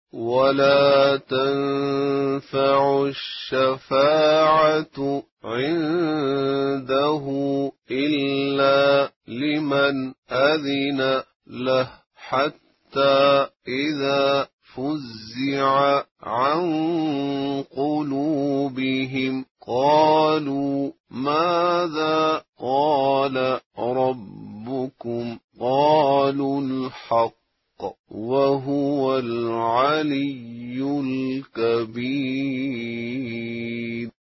ولا تنفع الشفاعة عنده إلا لمن أذن له، حتى إذا فزع عن قلوبهم قالوا ماذا قال ربكم؟ قالوا الحق وهو العلي الكبير.